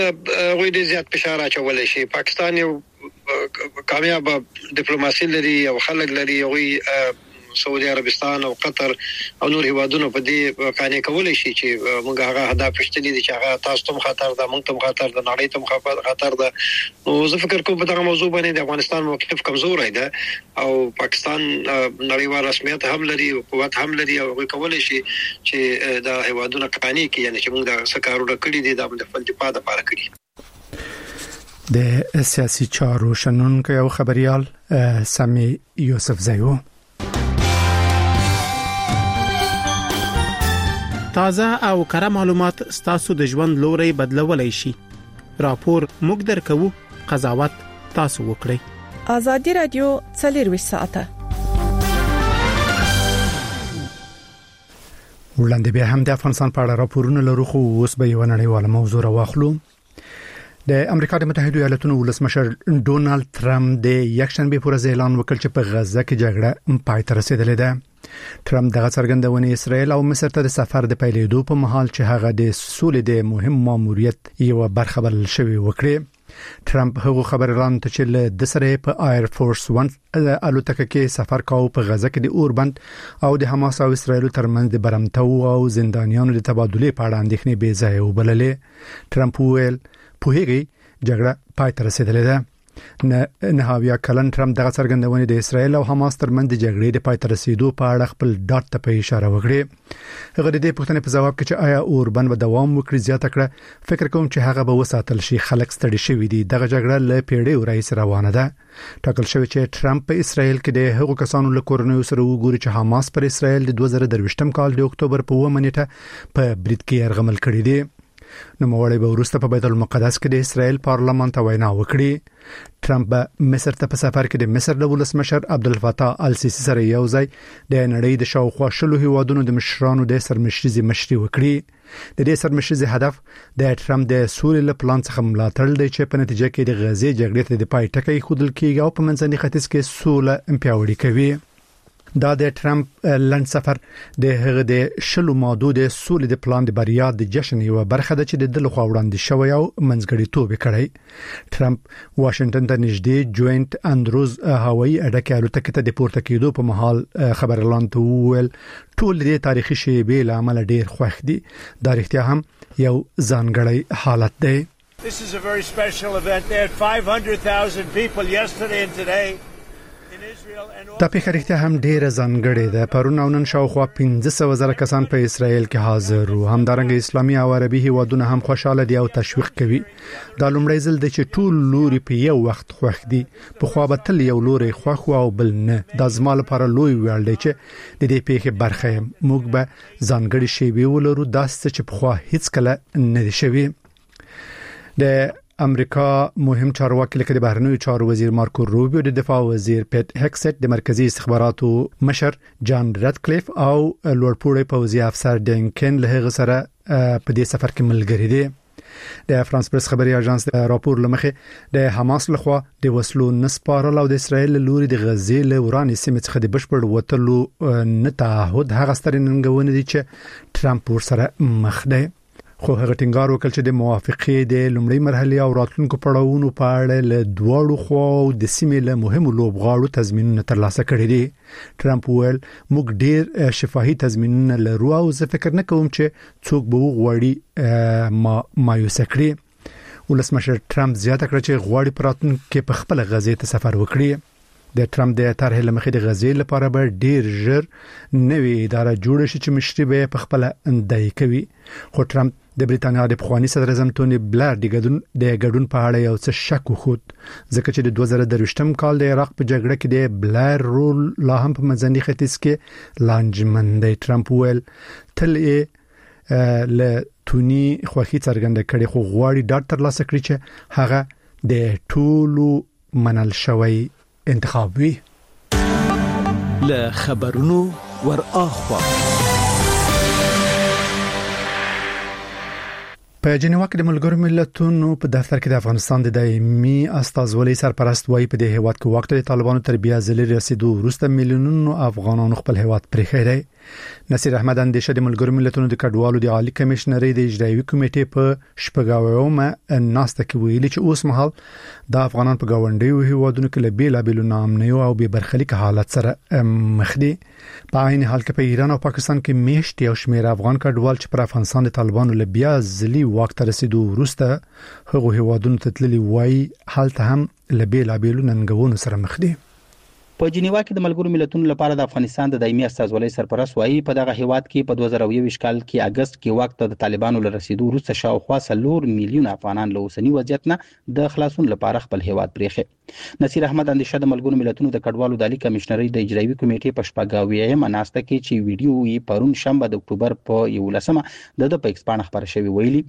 غوی دې زیات فشار اچول شي. پاکستان یو کامیاب ډیپلوماسي لري او خلک لري، غوی سعودي عربستان او قطر او نور هیوادونو په دې قانع کولای شي چې موږ هغه هدف پښتني دي چې هغه تاسو ته خطر ده، موږ ته خطر ده، نړۍ ته خطر ده. نو زه فکر کوم په دغه موضوع باندې د افغانستان موقف کمزور دی او پاکستان نړیوال رسمیت هم لري او قوت هم لري او هغه کولای شي چې د هیوادونو قانع کړي، یعنی چې موږ د سکارو کړي دي د خپل دفاع لپاره کړي. د سیاسي چارو شنونکو او خبريال سامي یوسف زیو. تازه او کره معلومات ستاسو د ژوند لوري بدلولای شي. راپور موږ درکو، قضاوت تاسو وکړئ. ازادي رادیو 24 ساعته. وړاندې به هم د افغانستان په اړه راپورونه لرو، خو اوس به یو نړیواله موضوع راوخلو. د امریکا د متحده ایالاتونو ولسمشر ډونالد ترامپ د یکشنبه پر ورځ اعلان وکړ چې په غزه کې جګړه پای ته رسیدلې ده. ترامپ دغه څرګندونه اسرائیل او مصر ته د سفر د پیلېدو په مهال چې هغه د سولې د مهم ماموریت یو برخه بل شوی وکړي. ترامپ هغه خبرلان ته چې د سره په ایر فورس 1 الوتکه کې سفر کاوه په غزه کې د اوربند او د حماس او اسرائیل ترمنځ د برمتو او زندانیانو د تبادله په اړه اندېښنې بې ځای وبللې. ترامپ ویل پوهیږي جګړه پای ته رسیدلې ده. نه هاویا کلن ترامپ دغه څرګندونه د اسرائیل او حماس ترمنځ د جګړې د پای ته رسیدو په اړه خپل ډاټ ته په اشاره وکړي. هغه د دې پوښتنې په جواب کې چې آیا اوربند به دوام وکړي زیاته کړه، فکر کوم چې هغه به وساتل شي. خلک ستړي شوي دي، دغه جګړه له پیړیو راهیسې روانه ده. ټاکل شوی چې ترامپ په اسرائیل کې د هغو کسانو له کورنیو سره وګوري چې حماس پر اسرائیل د 2023 کال د اکتوبر په 1 نیټه په برید کې یرغمل کړی دی. نو موړی به ورسته په بیت المقدس کې د اسرائیل پارلمان ته وینا وکړي. ترامپ به مصر ته په سفر کې د مصر د ولسمشر عبدالفتاح السیسی سره یو ځای د نړۍ د شاوخوا شلو هیوادونو د مشرانو د سرمشري مشري وکړي. د دې سرمشري هدف د ترامپ د سولې له پلان څخه ملاتړ دی چې په نتیجه کې د غزې جګړې ته د پای ټکی خودل کېږي او په منځني ختیځ کې سوله پیاوړې کوي. دا د ترامپ لند سفر د هغه د شلو مادو د سولې د پلان د بریا د جشن یو برخه ده چې د لخوا وړاندې شوی او منځګړیتوب کړی. ترامپ واشنگټن ته نږدې جوینټ اندروز هوایي اډه کې الوتکه ته د پورته کېدو په مهال خبرلان ته وویل ټول د تاریخي شیبې له امله ډیر خوښ دي. دا رښتیا هم یو ځانګړی حالت دی. This is a very special event. There are 500,000 people yesterday and today. دا پیښه هم ډیره ځانګړې ده. پرون او نن شاوخوا 15,000 کسان په اسرائیل کې حاضر وو. همدارنګه اسلامي او عربي هیوادونه هم خوشاله دي او تشویق کوي. دا لومړی ځل دی چې ټول لوري په یو وخت خوښ دي. په خو به تل یو لوري خوښ او بل نه. دا زما لپاره لوی ویاړ دی چې د دې پیښې برخه یم. موږ به ځانګړي شیبې ولرو داسې چې په خو هیڅ کله نه دي شوی. د امریکا مهم چارواکي لکه د بهرنیو چارو وزیر مارکو روبیو، د دفاع وزیر پیټ هکسټ، د مرکزی استخباراتو مشر جان ردکلیف او لوړپوړی پوځي افسر ډینکن له هغه سره په دې سفر کې ملګری دي. د فرانس پریس خبري اژانس راپور لمخې د حماس لخوا د وسلو نسپارل او د اسرائیل لوري د غزې له ورانې سیمې څخه د بشپړ وټلو نه تعهد هغه ستر ننګونه دي چې ترامپ ورسره مخ دی. خو هغه ټینګار وکړ چې د موافقې د لومړۍ مرحله او راتلونکو پړاوونو په اړه له دواړو خواو د سیمې له مهمو لوبغاړو تضمینونه ترلاسه کړي دي. ترامپ ویل موږ ډیر شفاهي تضمینونه لرو او زه فکر نه کوم چې څوک به وغواړي مایوسه کړي. ولسمشر ترامپ زیاته کړه چې غواړي پراتونکو په خپل غزې ته سفر وکړي. د ترامپ د طرحې لمخې د غزې لپاره به ډیر ژر نوې اداره جوړه شي چې مشري به په خپل اندای کوي. خو ترامپ د بریتانیا د پخوانی صدر اعظم ټونی بلر د ګډون په اړه یو څه شک وخت، ځکه چې د 2023 کال د عراق په جګړه کې د بلر رول لا هم په منځني ختیځ کې لانجمن دی. ترامپ ویل تل له تونی خوخي څرګنده کړي خو غواړي ډاټ ترلاسه کړي چې هغه د ټولو منل شوی انتخاب وي. له خبرونو ور اخوا په جنیوا کې د ملګرو ملتونو په دفتر کې د افغانستان د دایمي استازولۍ سرپرست وایي په دې هیواد کې وخت د طالبانو تر بیا ځلې رسیدو وروسته میلیونونو افغانانو خپل هیواد پرېښی دی. نصیر احمد اندیشه د ملګرو ملتونو د کډوالو د عالی کمشنري د اجرایي کمیټې په شپږاومه ناسته کې ویلي چې اوس مهال د افغانان په گاونډیو هیوادونو کې له بیلابېلو ناامنیو او بې برخلیک حالت سره مخ دي. په عین حال کې په ایران او پاکستان کې میشت یو شمېر افغان کډوال چې پر افغانستان د طالبانو له بیا ځلي واک ته رسیدو وروسته هغه هیوادونو ته تللي وایي حالت هم له بیلابېلو ننګونو سره مخ دي. په جنیوا کې د ملګرو ملتونو لپاره د افغانستان د دایمي استازولۍ سرپرست وایي په دغه هیواد کې په 2021 کال کې اگست کې وخت د طالبانو له رسیدو وروسته شاوخوا 3 میلیون افغانان له اوسنی وضعیت نه د خلاصون لپاره خپل هیواد پریښه. نصیر احمد اندیشه د ملګرو ملتونو د کډوالو د عالی کمشنري د اجرایي کمیټې په شپږاومه ناسته کې چې ویډیو یې پرون شنبه د اکتوبر په 11مه د په ایکسپان خبر شوی ویلي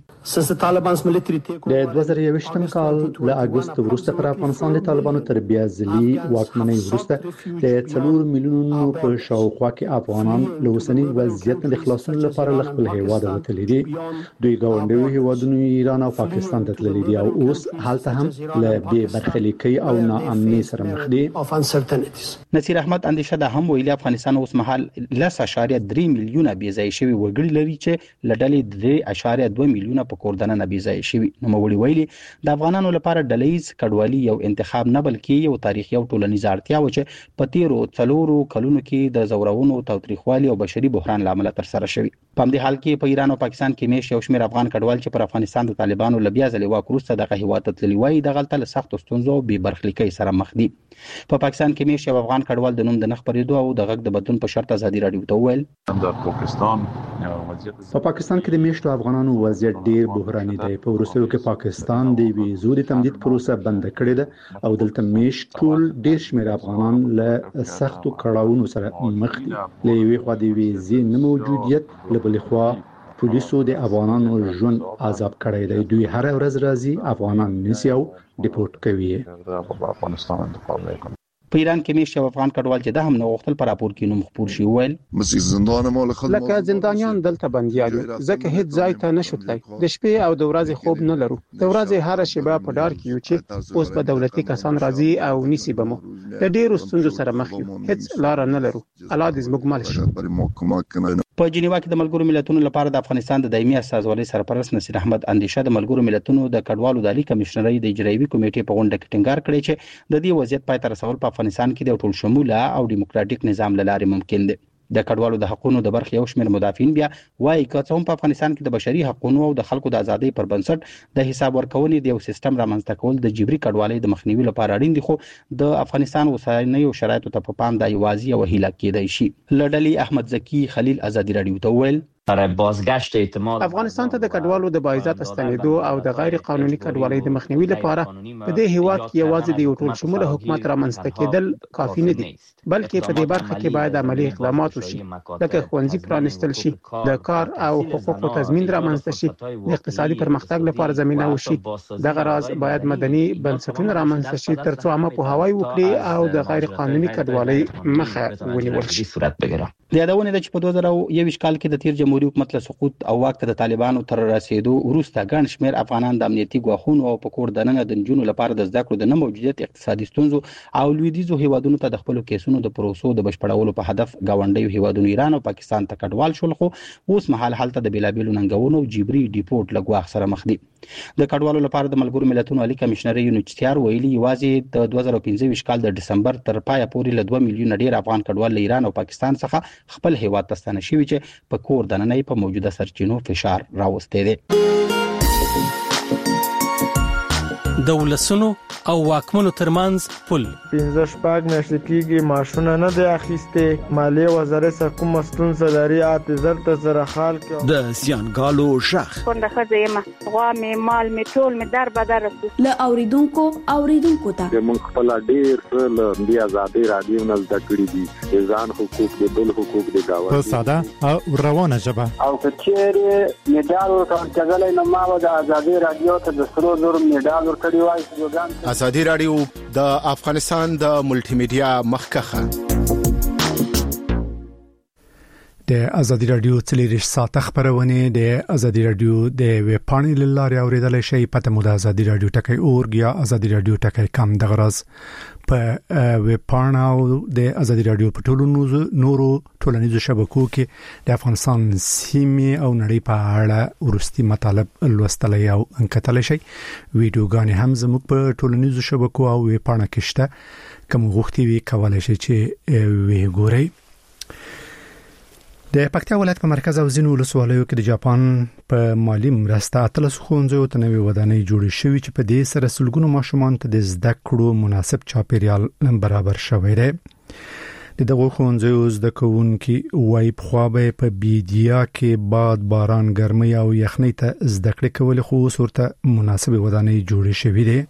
د 2021 کال له اگست وروسته پر افغانستان د طالبانو تر بیا ځلي واکمنۍ وروسته د 4 میلیونونو په شاوخوا کې افغانان له اوسنی وضعیت نه خلاصون لپاره له خپل هیواد وتلي دي. دوی ګاونډیو هیوادونو ایران او پاکستان ته تللي دي او اوس حالت هم له بې برخلیکۍ او ناامنۍ سره مخ دي. نصیر احمد اندیشه د هم ویلي افغانستان اوس مهال 10.3 میلیونه بې ځای شوي وګړي لري چې لډلې 3.2 میلیونه په کور دننه بې ځای شوي. نو مولوی ویلي د افغانانو لپاره ډلهیز کډوالي یو انتخاب نه بلکې یو تاریخي او ټولنیز اړتیا و چې په تیرو 4 کلونو کې د زورونو تاوتریخوالي او بشري بحران لامل تر سره شوی. په همدې حال کې په ایران او پاکستان کې میش یو شمېر افغان کډوال چې پر افغانستان د طالبانو له بیا ځلې واک وروسته دغه هیواد ته تللي وایي د غلطه له سختو ستونزو او بې برخلیکۍ سره مخ دي. په پاکستان کې میش یو افغان کډوال د نوم د نخبرېدو او د غږ د بدلون په شرط ازادي راډیو ته وویل په پاکستان کې د میشتو افغانانو وضعیت ډیر بحراني دی. په وروستیو کې پاکستان د ویزو د تمدید پروسه بند کړې ده او دلته میش ټول ډیر شمېر افغانان له سختو کړاوونو سره مخ دي. له یوې خوا د ویزې نه موجودیت، له بلې خوا پولیسو د افغانانو ژوند عذاب کړی دی. دوی هر ورځ راځي افغانان نیسي او ډیپورټ کوي. په ایران کې میش یو افغان کډوال چې د هم نو غوښتل پر راپور کې نوم خبر شي ویل لکه زندانیان دلته بنديان ځکه هیڅ ځای ته نشو تلای. د شپې او د ورځې خوب نه لرو. د ورځې هر شیبه په ډار کې یو چې اوس په دولتي کسان راځي او نیسی بمو. د ډیرو ستونزو سره مخ یو. هیڅ لار نه لرو. الله دې زموږ مل شي. په جنیوا کې د ملګرو ملتونو لپاره د افغانستان د دایمي استازولۍ سرپرست نصیر احمد اندیشه د ملګرو ملتونو د کډوالو د عالی کمشنري د اجرایي کمیټې په غونډه کې ټینګار کړی چې د دې وضعیت پای ته رسول په افغانستان کې د ټول شموله او دیموکراتیک نظام لاره ممکن دی. د کډوالو د حقوقو د برخې یو شمېر مدافعین بیا وايي که څه هم په افغانستان کې د بشري حقوقو او د خلکو د ازادۍ پر بنسټ د حساب ورکونې د یو سیستم رامنځته کول د جبري کډوالۍ د مخنیوي لپاره اړین دي، خو د افغانستان اوسنیو شرایطو ته په پام د یوازې او هیله کېدای شي. لړلې احمد زکی خلیل ازادي راډیو ته ویل افغانستان ته د کډوالو د باعزت ستنېدو او د غیر قانوني کډوالۍ د مخنیوي لپاره په دې هیواد کې یوازې د یو ټول شموله حکومت رامنځته کېدل کافي نه دي، بلکې په دې برخه کې باید عملی اقدامات وشي، لکه ښوونځي پرانیستل شي، د کار او حقوقو تضمین رامنځته شي، د اقتصادي پرمختګ لپاره زمينه وشي. دغه راز باید مدني بنسټونه رامنځته شي ترڅو عامه پوهاوی وکړي او د غیر قانوني کډوالۍ مخه ونیول شي. د یادونه ده چې په 2021 کال کې د تیر جمهوریت حکومت له سقوط او واک ته د طالبانو تر رسیدو وروسته ګڼ شمېر افغانان د امنیتي ګواښونو او په کور دننه د نجونو لپاره د زده کړو د نه موجودیت، اقتصادي ستونزو او لویدیځو هیوادونو ته د خپل کیسونو د پروسو د بشپړولو په هدف گاونډیو هیوادونو ایران او پاکستان ته کډوال شول، خو اوس مهال حالت د بیلابیلو ننګونو او جبري ډیپورټ لګواخ سره مخ دي. د کډوالو لپاره د ملګرو ملتونو عالی کمشنري یونیچتیار ویلي یوازې د 2015 کال د ډسمبر تر پایه پورې له 2 میلیونه ډیر افغان کډوال له ایران او پاکستان څخه خپل هیواد ته ستنه شوي چې په کور دننه په موجوده سرچینو فشار راوستي دي. د ولسونو او واکمنو ترمنځ پل 15 میاشتې کېږي معاشونه نه دی اخیسته، مالیه وزارت څخه کوم ستونزه لري، اعتذار ته زره حال کې د زیانګالو شخ څنګه خځه غوا می مال می ټول می در بدر له اوریدونکو ته موږ خپل ډیر له دی آزادي رادیو نه زده کړی دي، ځان حقوق د بل حقوق د گاونډي په ساده او روانه ژبه او کچېره میډال ورکړل نو ما د آزادي رادیو ته د سرو زر میډال ورکړی وای. آزادي رادیو د افغانستان د ملټي میډیا مخکخه. د ازادي رادیو تلریش ساعت خبرونه د ازادي رادیو د ویب پاڼې لاره اوریدل شي پته مو د ازادي رادیو ټکی اورګ یا ازادي رادیو ټکی کم د غرض په ویب پاڼه او د ازادي رادیو په ټولو نورو ټولنیزو شبکو کې د افغانستان سیمې او نړۍ په اړه ورستي مطالب لوستل او انکتل شي ویډیوګانې هم زموږ په ټولنیزو شبکو او ویب پاڼه کې شته کوم غوښتي وی کولای شي چې وی ګورئ د پکتیا ولایت په مرکز او ځینو ولسوالیو کې د جاپان په مالی مرسته اتلس ښوونځیو ته نوې ودانۍ جوړې شوې چې په دې سره سلګونو ماشومان ته د زده کړو مناسب چاپیریال برابر شوی دی د دغه ښوونځیو زده کوونکي وایي په خو په بیدیا کې باد باران ګرمي او یخنۍ ته زده کړې کول خو صورت مناسب ودانۍ جوړې شوې دي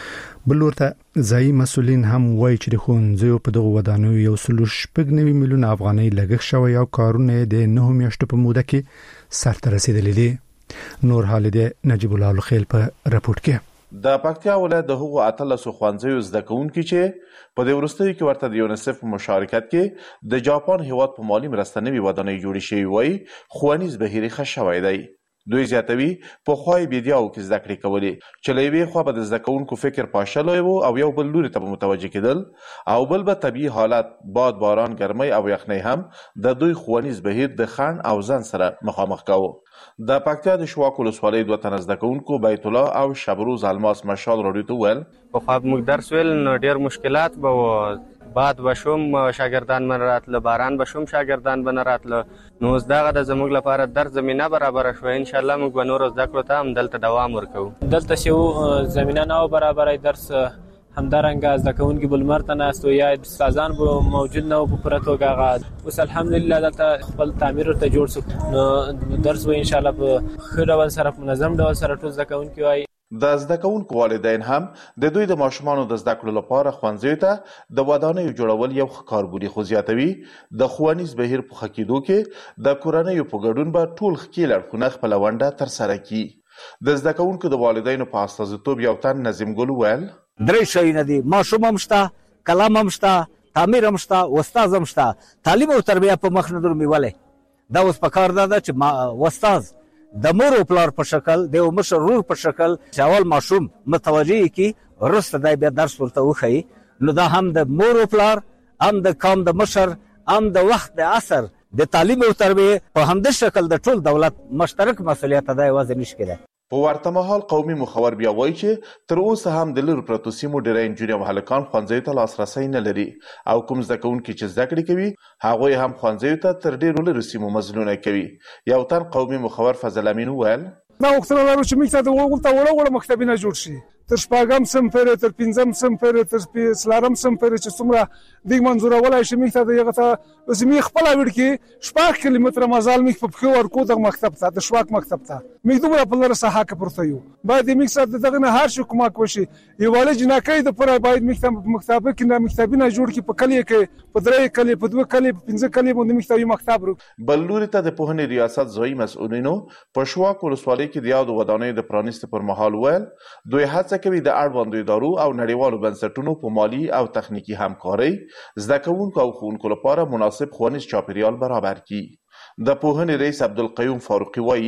بل ورته ځای مسولین هم وایي چې د ښوونځیو په دغه ودانیو یو سلو شپږ میلیون افغانۍ لګښت شوی او کارونه د 9 میاشتو په موده کې سرته رسیدلي دي نور حال د نجیب الله الخیل په راپورټ کې د پکتیا ولایت د هغو اتلس ښوونځیو زده کوونکي چې په دې وروستیو کې ورته د یونیسف په مشارکت کې د جاپان هیواد په مالی مرسته نوې ودانۍ جوړې شوې وایي ښوونیز بهیر ښه شوی دی دوی زیاتوي په خوای بیدیاو کې زده کړې کولې چې لوي خو به د زده کوونکو فکر پاشلوي او یو بل لوري ته متوجه کېدل او بل به طبيعي حالات باد باران ګرمي او یخنۍ هم د دوی ښوونیز بهیر د خان او ځان سره مخامخ کاوه د پکتیا د شواک ولسوالۍ دوه تنه زده کوونکو بیت الله او شبروز الماس مشال رادیو ته ول په خو موږ درس ویل نو ډیر مشکلات به باد بشوم شاګردان من راتله باران بشوم شاګردان بن راتله نو دغه د زموږ لپاره در زمينه برابر شوه ان شاء الله موږ به نور زده کړو ته هم دلته دوام ورکوو دلته شو زمينه نه برابرای درس همدارنګه زده کوونکي بلمرته ناستو یا استادان به موجود نه په پرتوګه غا اوس الحمدلله دلته خپل تعمیر ته جوړ شو نو درس به ان شاء الله په خیر ډول سره منظم ډول سره ټول زده کوونکي وای د زده کوونکو والدین هم د دوی د ماشومانو د زده کړو لپاره ښوونځیو ته د ودانیو جوړول یو ښکار بولي خو زیاتوي د ښوونیز بهیر په خکېدو کې د کورنیو په ګډون به ټول ښکیل اړخونه خپله ونډه ترسره کړي د زده کوونکو د والدینو په استازیتوب یو تن نظیم ګل وویل درې شیونه دي ماشوم هم شته کلام هم شته تعمیر هم شته استاد هم شته تعلیم او تربیه په مخ نه درمېولې دا اوس په کار ده چې استاد د مور او پلار په شکل د مشر رور په شکل چاول ماشوم متوجه کی ورسته د بیا درس ورته وخی نو دا هم د مور او پلار هم د قوم د مشر هم د وخت د اثر د تعلیم او تربیه په همدې شکل د ټول دولت مشترک مسؤلیت ادا وځي نشي کېده په ورته مهال قومي مخور بیا وایي چې تر اوسه هم د لرو پرتو سیمو ډېری نجونې او هلکان ښوونځیو ته لاسرسی نه لري او کوم زده کوونکي چې زده کړې کوي هغوی هم ښوونځیو ته تر ډېرو لرو سیمو مزلونه کوي یو تن قومي مخور فضل امین وویل دا غوښتنه لرو چې موږ ته د وړو مکتبونه جوړ شي تر شپږم صنف پورې تر پنځم صنف پورې تر څلورم صنف پورې چې څومره د منظورولای شي موږ ته دغه ته زمي خپل وړ کې شپږ کیلومتره مزال موږ په خو ورکو د مکتب ته د شواک مکتب ته موږ دومره په لاره ساحه کې پورته یو باید موږ سره دغه نه هر شي کومه کوشي یواله جنکې د پر باید موږ مکتب کې نه مکتبونه جوړ کې په کلی کې په درې کلی په دوه کلی په پنځه کلی باندې موږ ته یو مکتب بل لوري ته د پوهنې ریاست ځای مسؤلینو په شواک ولسوالۍ کې د یاد ودانۍ د پرانیست پر مهال ویل دوی هڅه کوي د اړوندو ادارو او نړیوالو بنسټونو په مالی او تخنیکی همکارۍ زده کوونکو او ښوونکو لپاره مناسب ښوونیز چاپیریال برابر کړي د پوهنې رئیس عبدالقیوم فاروقي وایي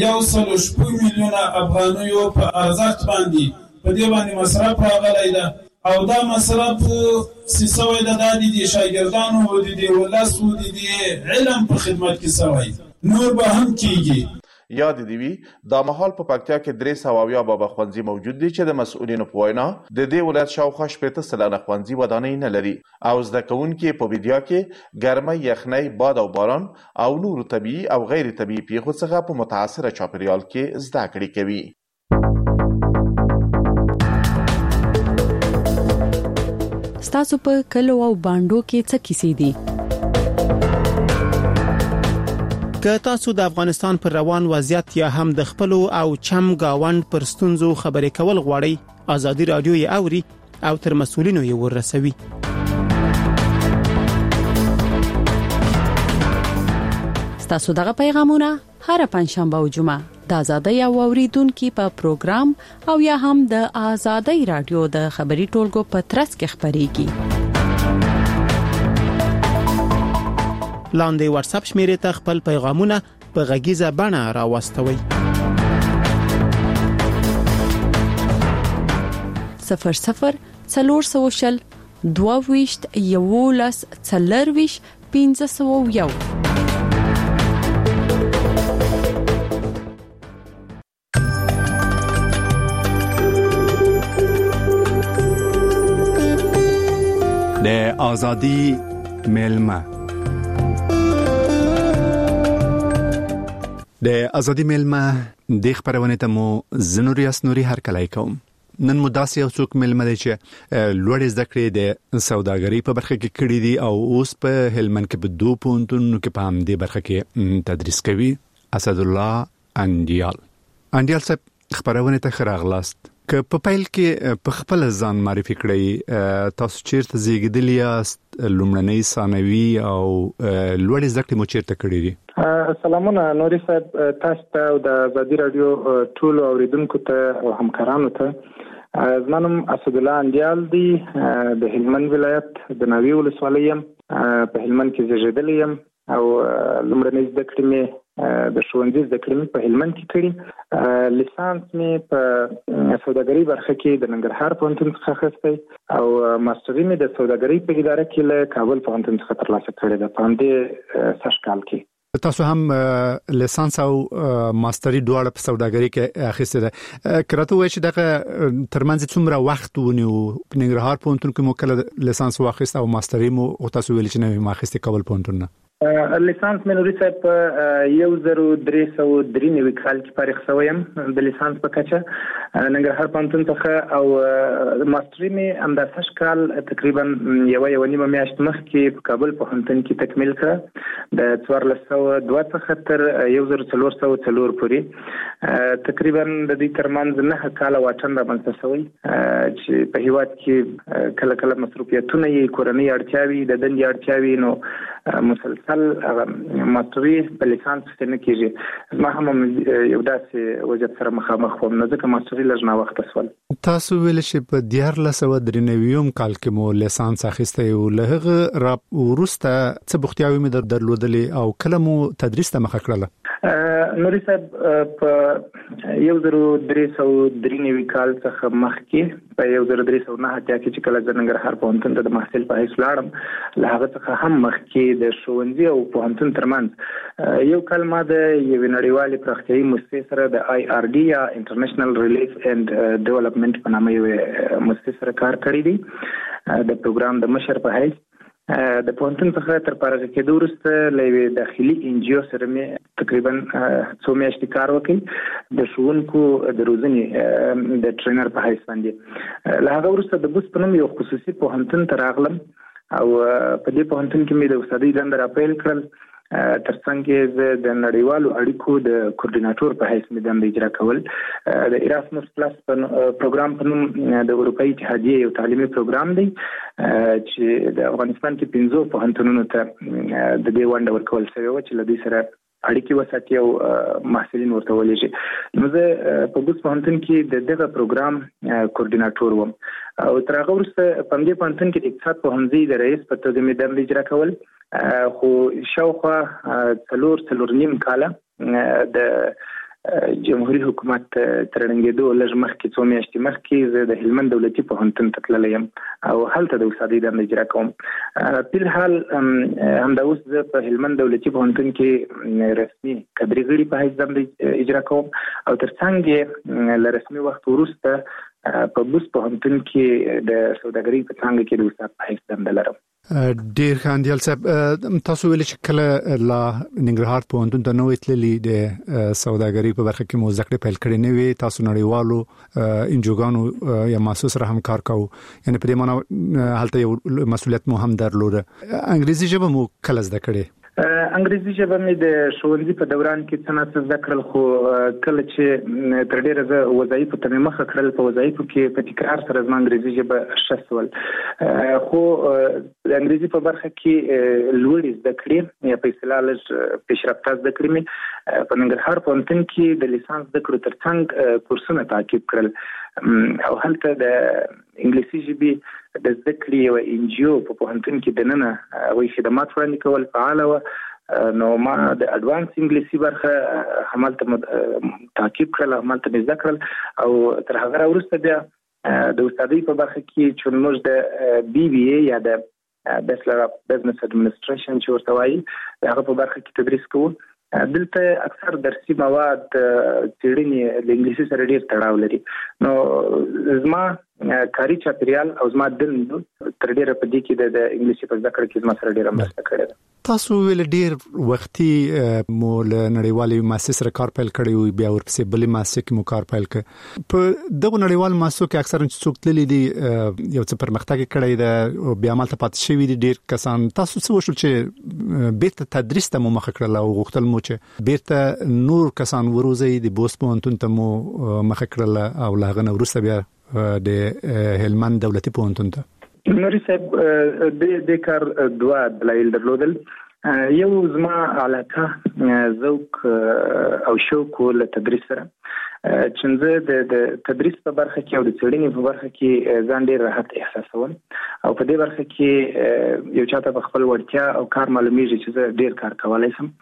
1.8 میلیونه افغانیو په ارزښت باندې په دې باندې مصرف راغلی ده او دا مصرف سیسوي د دادي شاګردانو او د ولاسو د علم په خدمت کې سوی نور به هم کیږي یاد دی وی دا محل په پکتیا کې 300 بابا خوانزي موجود دي چې د مسؤلینو په وینا د دې ولایت شاوخوا 80 سلنه خوانزي ودانۍ نه لري او زده کوونکي په بیدیا کې ګرمۍ یخنۍ باد او باران او نور طبيعي او غیر طبيعي پیښو څخه په متاثره چاپیریال کې زده کړې کوي ستاسو په کلو او باندو کې څه کیسې دي که تاسو د افغانستان پر روان وضعیت یا هم د خپل او چم گاوند پر ستونزو خبرې کول غواړئ ازادي رادیو یې اوري او تر مسؤلینو یې ورسوي ستاسو دغه پیغامونه هر پنځشنبه او جمعه د ازادي او اوریدونکو په پروګرام او یا هم د ازادي رادیو د خبري ټولګو په ترڅ کې خبريږي لاندې واتس اپ شمیرې ته خپل پیغامونه په غږیزه بڼه راوستوي. 00 400 22 11 40 501. د ازادي میلمه د خبرونه ته مو زنوریاس نوري هر کله کوم. نن مداسي او څوک میلمه دي چې لوړ زده کړې د سوداګرۍ په برخه کې کړې دي او اوس په هلمند کې په 2 پونتونو کې په همدې برخه کې تدریس کوي. اسد الله انډیال صاحب خبرونه ته خراغلاست که په پیل کې په خپل ځان معرفي کړئ. تاسو چیرته زیږیدلی یاست؟ لومړنۍ ثانوي او لوړ زده کړې مو چیرته کړې دي؟ سلامونه نوري صاحب، تاسو ته او د ازادي رادیو ټول اوریدونکو ته او همکارانو ته. زما نوم اسد الله انډیال دی، د هلمند ولایت د ناوې ولسوالۍ یم. په هلمند کې زیږیدلی یم او لومړنۍ زده کړې مې د ښوونځي زده کړې مې په هلمند کې کړې. لیسانس مې په سوداګرۍ برخه کې د ننګرهار پوهنتون څخه اخیستی او ماستري مې د سوداګرۍ په اداره کې له کابل پوهنتون څخه ترلاسه کړې ده په همدې سږ کال کې. تاسو هم لیسانس او ماستري دواړه په سوداګرۍ کې اخیسته ده. کراته وایي چې دغه ترمنځ څومره وخت ونیو؟ ننګرهار پوهنتون کې مو کله لیسانس واخیسته او ماستري مو تاسو ویل چې نه ما اخیسته کابل پوهنتون نه؟ لیسانس مې نوري صاحب په 1393 کال کې فارغ شوم د لیسانس په کچه ننګرهار پوهنتون څخه او ماستري مې همداسې کال تقریبا یو نیمه میاشت مخکې په کابل پوهنتون کې تکمیل کړ د 1402 څخه تر 1404 پورې. تقریبا د دې ترمنځ 9 کال واټن رامنځته شوی چې په هیواد کې کله کله مصروفیتونه یې کورنۍ اړتیاوي د دندې اړتیاوي نو مسلسل ماستري په لیسانس کې نه کېږي. زما هم یو داسې وضعیت سره مخامخ وم نو ځکه ماستري لږ نه وخت شول. تاسو ویل چې په 1493 کال کې مو لیسانس اخیستی او له هغه را وروسته څه بوختیاوي مې درلودلې او کله مو تدریس ته مخه کړله؟ نوري صاحب په 1393 کال څخه مخکې په 1309 کې چې کله د ننګرهار پوهنتون ته د محصل په حیث لاړم له هغه څخه هم مخکې د ښوونځي او پوهنتون ترمنځ یو کال ما د یوې نړیوالې پراختیایي موسسې سره د IRD یا انټرنیشنل ریلیف اینډ ډیولپمنٹ په نامه یوې موسسې سره کار کړی دی د پروګرام د مشر په حیث. د پوهنتون څخه تر فارغ کېدو وروسته له یوې داخلي NGO سره مې تقریبا 2 میاشتې کار وکړ د ښوونکو د روزنې د ټرینر په حیث باندې. له هغه وروسته د بوس په نوم یو خصوصي پوهنتون ته راغلم او په دې پوهنتون کې مې د استادۍ دنده راپیل کړل. ترڅنګ زه د نړیوالو اړیکو د کوارډیناټور په حیث مې دنده اجرا کول. د ایراسموس پلس پروګرام په نوم د اروپאי اتحادیې یو تعلیمي پروګرام دی چې د افغانستان کې 15 پوهنتونونو ته د دې ونډه ورکول شوې و چې له دې سره اړیکې وساتي او محصلین ورته ولېږي. نو زه په بوس پوهنتون کې د دغه پروګرام کوارډیناټور وم او تر هغه وروسته په دې پوهنتون کې د اقتصاد پوهنځي د رئیس په توګه مې دنده اجرا کول. خو شاوخوا 4.5 کاله د جمهوریت حکومت ترنګېدو لږ مخکې 2 میاشتې مخکې زه د هلمند دولتي پوهنتون ته تللی یم او هلته د استادۍ دنده اجرا کوم. په الحال همدا اوس زه په هلمند دولتي پوهنتون کې رسمي کادري غړي په حیث دنده اجرا کوم او ترڅنګ له رسمي وخت وروسته په بوس پوهنتون کې د سوداګرۍ په څانګه کې د استاد په حیث دنده لرم. ډیر خاندیال صاحب، تاسو ویل چې کله لا ننګرهار پوهنتون ته نوې تللی د سوداګرۍ په برخه کې مو زده کړې پیل کړې نه وي، تاسو نړیوالو انجوګانو یا مؤسسو سره هم کار کوو، یعنی په دې معنی هلته یو مسؤلیت مو هم درلوده. انګریزي ژبه مو کله زده کړې؟ انګریزي ژبه مې د ښوونځي په دوران کې څه نه څه زده کړل، خو کله چې تر ډېره زه وظایفو ته مې مخه کړل په وظایفو کې په تکرار سره زما انګریزي ژبه ښه شول. خو د انګریزي په برخه کې لوړې زده کړې یا په اصطلاح لږ پیشرفته زده کړې مې په ننګرهار پوهنتون کې د لیسانس زده کړو ترڅنګ کورسونه تعقیب کړل. او هلته د انګلیسي ژبې د زده کړې او NGO په پوهنتون کې دننه وی خدمات وړاندې کول فعال و. نو ما د اډوانس انګلیسي برخه همالته تعقیب کړل، همالته زده کړل او تر هغه وروسته بیا د استادۍ په برخه کې چې موږ د BBA یا د Bachelor of Business Administration چې ورته وایي هغه په برخه کې تدریس کوو. دلته اکثر درسي مواد څېړنې د انګلیسي سره ډېر تړاو لري. نو زما کاري چاپیریال او زما دند تر ډېره په دې کې د انګلیسي په زده کړه کې زما سره ډېره مرسته کړې ده. تاسو ویل ډېر وختي مو له نړیوالې مؤسسې سره کار پیل کړی او بیا ورپسې بلې مؤسسې کې مو کار پیل کړ. په دغه نړیوال مؤسسو کې اکثرا چې څوک تللی دي یو څه پرمختګ کړی ده او بیا مالته پاتې شوي دي ډېر کسان. تاسو څه وشول چې بیرته تدریس ته مو مخه کړل او غوښتل مو چې بیرته نور کسان وروزي د بوست پوهنتون ته مو مخه کړل او له هغه وروسته بیا د هلمند دولتي پوهنتون ته؟ نوري صاحب د کار دوه دلایل درلودل. یو زما علاقه ذوق او شوق له تدریس سره چې د تدریس په برخه کې او د څېړنې په برخه کې ځان ډېر راحت احساسوم او په دې برخه کې یو چاته په خپل وړتیا او کار معلومیږي چې زه ډېر کار کولای شم.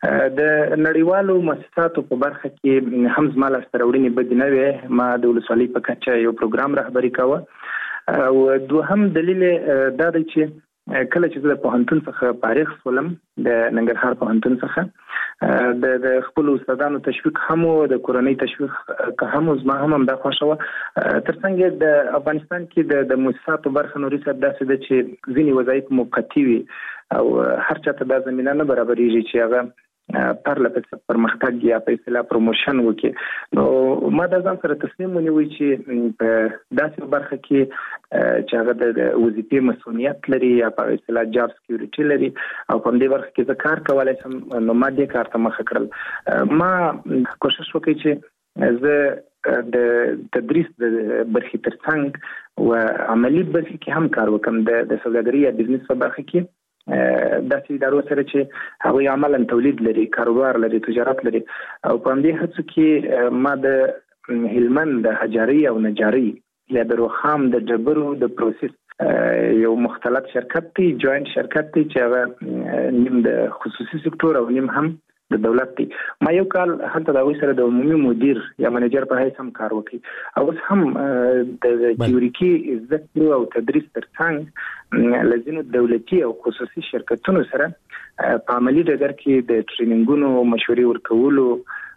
د نړیوالو مؤسساتو په برخه کې هم زما لاسته راوړنې بدې نه وې. ما د ولسوالۍ په کچه یو پروګرام رهبري کاوه او دوهم دلیل دا دی چې کله چې زه پوهنتون څخه فارغ شولم د ننګرهار پوهنتون څخه د خپل استادانو تشویق هم او د کورنۍ تشویق هم زما هم دا خوښه و. ترڅنګ د افغانستان کې د مؤسساتو برخه نوري صاحب داسې ده چې ځینې وظایف موقتی وي او هر چاته دا زمينه نه برابرېږي چې هغه پرله پرمختګ یا په اصطلاح پروموشن وکړي. نو ما دا ځان سره تصمیم ونیوی چې په داسې برخه کې چې هغه د وظیفې مسؤلیت لري یا په اصطلاح جاب سکیورټي لري او په دې برخه کې زه کار کولای شم. نو ما دې کار ته مخه کړل. ما کوشش وکړ چې زه د تدریس د برخې ترڅنګ او عملی برخې کې هم کار وکم د سوداګرۍ یا بزنس په برخه کې داسې ادارو سره چې هغوی عملاً تولید لري، کاروبار لري، تجارت لري او په همدې هڅو کې ما د هلمند د حجاري او نجاري یا د رخام د ډبرو د پروسس یو مختلط شرکت دی، جوائنٹ شرکت دی چې هغه نیم د خصوصي سکتور او نیم هم د دولت دی. ما یو کال هلته د هغوی سره د عمومي مدیر یا منیجر په حیث هم کار وکړي او اوس هم د تیوریکي زده کړو او تدریس ترڅنګ له ځینو دولتي او خصوصي شرکتونو سره په عملي ډګر کې د ټریننګونو مشورې ورکولو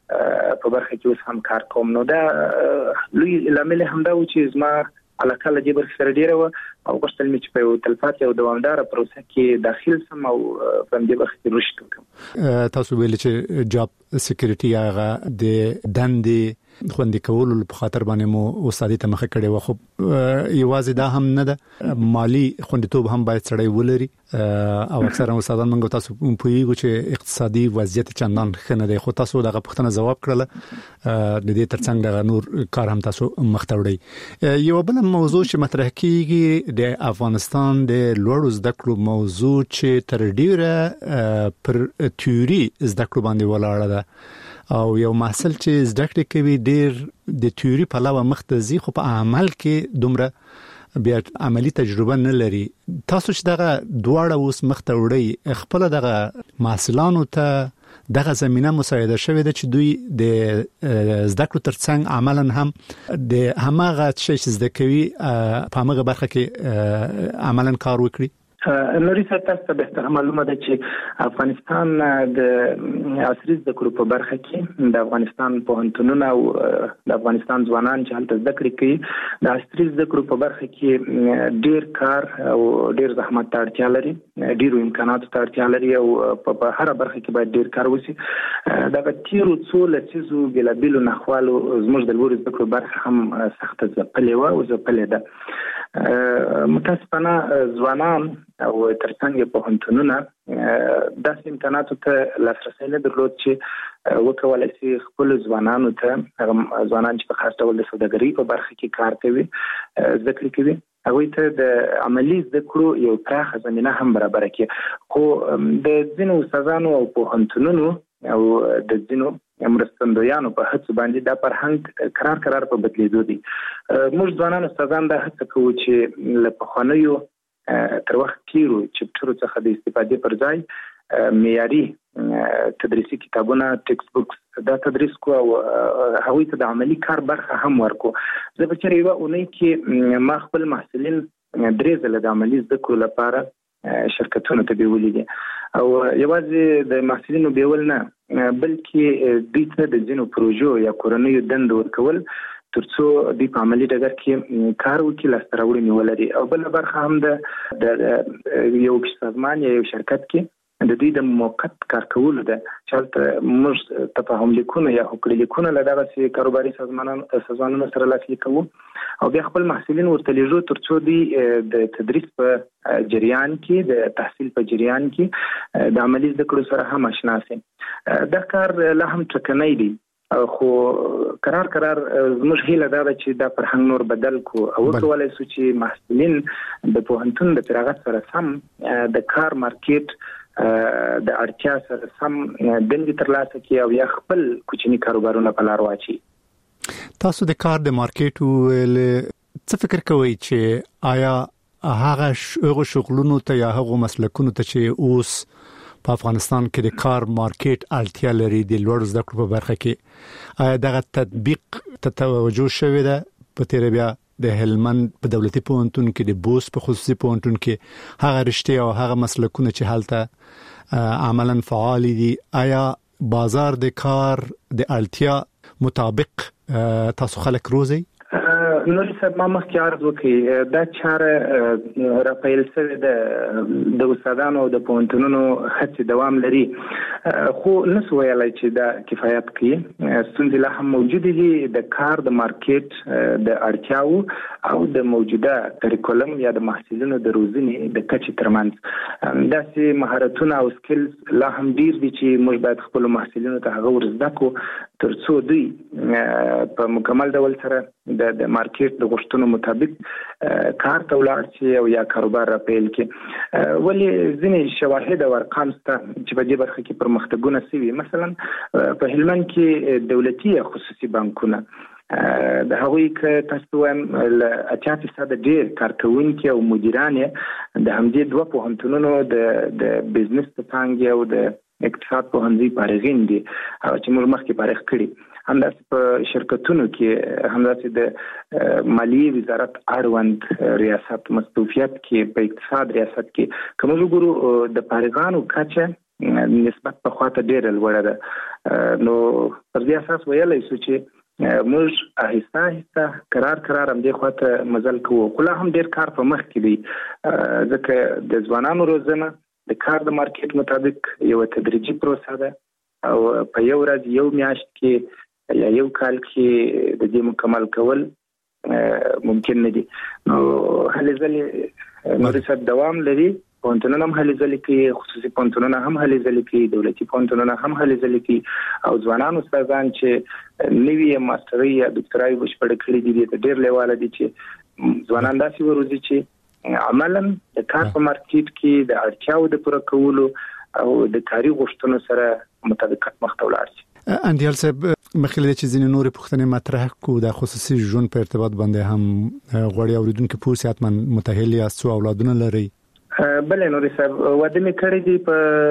په برخه کې اوس هم کار کوم. نو دا لوی لامل همدا و چې زما علاقه له دې برخې سره ډېره وه او غوښتل مې چې په یو تلپاتې او دوامداره پروسه کې داخل شم او په همدې برخه کې رشد وکړم. تاسو ویل چې جاب سکیورټي هغه د دندې خوندي کولو په خاطر باندې مو استادي ته مخه کړې و. خو یوازې دا هم نه ده، مالی خوندیتوب هم باید سړی ولري او اکثرا استادان موږ تاسو په یو چې اقتصادي وضعیت چندان ښه نه دی. خو تاسو دغه پوښتنه ځواب کړله د دې ترڅنګ دغه نور کار هم تاسو مخ ته وړئ. یو بل موضوع چې مطرح کیږي د افغانستان د لوړو زده کړو موضوع چې تر ډیره پر تیوري زده کړو باندې ولاړه ده او یو محصل چې زده کړې کوي ډیر د تیوري په علاوه مخ ته ځي خو په عمل کې دومره بیا عملی تجربه نه لري. تاسو چې دغه دواړه اوس مخ ته وړئ خپل دغه محصلانو ته دغه زمينه مساعده شوه ده چې دوی د زده کړو ترڅنګ عملاً هم د هماغه چې زده کوي په هغه برخه کې عملاً کار وکړي. نوري تاسو ته به معلومه ده چې افغانستان د عصري زده کړو په برخه کې د افغانستان پوهنتونونه او د افغانستان ځوانان چې هلته زده کړې کوي د عصري زده کړو په برخه کې ډیر کار او ډیر زحمت ته اړتیا لري، ډیرو امکاناتو ته اړتیا لري او په هر برخه کې باید ډیر کار وشي. د تیرو څو لسیزو بېلابېلو نحوالو زموږ د لوړو زده کړو برخه هم سخته ځپلې وه او ځپلې ده. متاسفانه ځوانان او ترڅنګ پوهنتونونه داسې امکاناتو ته لاسرسی نه درلود چې وکولای شي خپل ځوانانو ته، ځوانان چې په خاص ډول د سوداګرۍ په برخه کې کار کوي، زده کړې کوي، هغوی ته د عملي زده کړو یو پراخه زمینه هم برابره کړي. خو د ځینو استادانو او پوهنتونونو او د ځینو مرستندویانو په هڅه باندې دا فرهنګ قرار په بدلیدو دي. موږ ځوانان استادان دا هڅه کوو چې له پخوانیو تر وخت تیرو چپټرو څخه د استفادې پر ځای معیاري تدریسي کتابونه ټیکسټ بوکس دا تدریس کو او هغوی ته د عملی کار برخه هم ورکو. زه به چېرې یوه اونۍ کې ما خپل محصلین 3 ځله د عملي زده کړو لپاره شرکتونو ته بیولي دي او یوازې د محصلینو بیول نه بلکې دوی ته د ځینو پروژو یا کورنیو دندو ورکول ترڅو دوی په عملي ډګر کې کار وکړي، لاسته راوړنې ولري. او بله برخه هم د یو سازمان یا یو شرکت کې د دوی د موقت کار کولو ده چې هلته موږ تفاهم لیکونه یا هوکړې لیکونه له دغسې کاروباري سازمانونو سره لاسلیک کوو او بیا خپل محصلین ورته لیږو ترڅو دوی د تدریس په جریان کې د تحصیل په جریان کې د عملي زده کړو سره هم اشنا شي. دا کار لا هم ټکنی دی خو قرار زموږ هیله دا ده چې دا فرهنګ نور بدل کو او وکولای شو چې محصلین د پوهنتون د فراغت سره سم د کار مارکیټ د اړتیا سره سم دندې ترلاسه کړي او یا خپل کوچني کاروبارونه په لار واچي. تاسو د کار د مارکیټ څه فکر کوئ چې آیا هغه شغلونو ته یا هغه مسلکونو ته چې اوس په افغانستان کې د کار مارکیټ اړتیا لري د لوړ زده کړو په برخه کې آیا دغه تطبیق ته توجه شوې ده؟ په تیر بیا د هلمند په دولتي پوهنتون کې د بوس په خصوصي پوهنتون کې هغه رشتې او هغه مسلکونه چې هلته عملاً فعال دي آیا بازار د کار د اړتیا مطابق تاسو خلک روزي؟ نور صاحب ما مخکې عرض وکړي دا چاره راپیل شوې ده د استادانو او د پوهنتونونو هڅې دوام لري خو نسو ویلای چې دا کفایت کوي. ستونزې لا هم موجودې دي د کار د مارکیټ د اړتیاو او د موجوده کریکولم یا د محصلینو د روزنې د کچې ترمنځ داسې مهارتونه او سکلز لا هم ډیر دي چې موږ باید خپل محصلینو ته هغه ور زده کړو ترڅو دوی په مکمل ډول سره د مارکیټ د غوښتنو مطابق کار ته ولاړ شي او یا کاروبار راپیل کړي. ولی ځینې شواهد او ارقام شته چې په دې برخه کې پرمختګونه شوي. مثلا په هلمند کې دولتي یا خصوصي بانکونه د هغوی که تاسو وایم له 80% ډېر کارکوونکي او مدیران د همدې 2 پوهنتونونو د بزنس په څانګې او د اقتصاد پوهنځي فارغین دي چې موږ مخکې فارغ کړي. همداسې په شرکتونو کې همداسې د مالیې وزارت اړوند ریاست مصروفیت کې په اقتصاد ریاست کې که موږ وګورو د فارغانو کچه نسبت په خواته ډېره لوړه ده. نو پر دې اساس ویلی شو چې موږ آهسته آهسته قرار همدې خواته مزل کوو خو لا هم ډېر کار په مخ کې دی ځکه د ځوانانو روزنه د کار د مارکیټ مطابق یو تدریجي پروسه ده او په یو ورځ یو میاشت کې یا یو کال کې د دې مکمل کول ممکن نه دي. نو هلې ځلې نورې سره دوام لري. پوهنتونونه هم هلې ځلې کوي، خصوصي پوهنتونونه هم هلې ځلې کوي، دولتي پوهنتونونه هم هلې ځلې کوي او ځوانان استادان چې نوي ماستري یا دکترای بشپړ کړي دي د ډېر لیواله دي چې ځوانان داسې وروزي چې عملاً د کار په مارکیټ کې د اړتیاو د پوره کولو او د کاري غوښتنو سره مطابقت مخ ته ولاړ شي. اندیال صاحب مخکې چې ځینې نورې پوښتنې مطرح کو د خصوصي ژوند په ارتباط باندې هم غوړي اوریدونکو پوه سي حتمن متأهل یا څو اولادونه لري؟ بلې نورې صاحب واده مې کړی دی